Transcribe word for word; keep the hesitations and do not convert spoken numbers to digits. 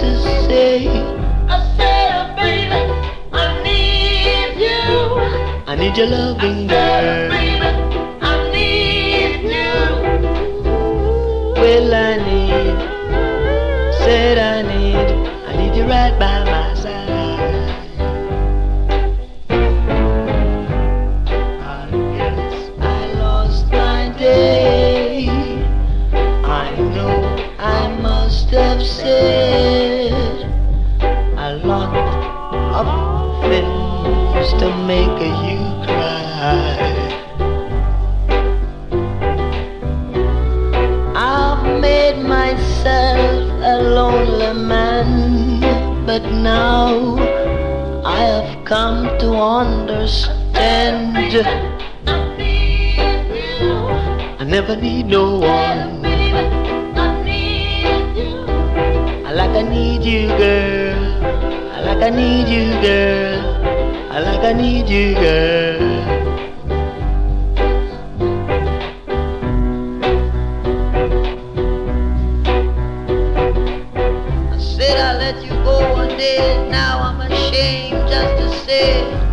to say. I said, oh, baby, I need you. I need your loving, girl. I said, oh, baby, I need you. Well, I need, said I need, I need you right by my side. I guess I lost my day. I know I must have said a lot of things to make you cry. I've made myself a lonely man, but now I have come to understand I never need no one. I like I need you, girl. I like I need you, girl. I like I need you, girl. I said I let you go one day, now I'm ashamed just to say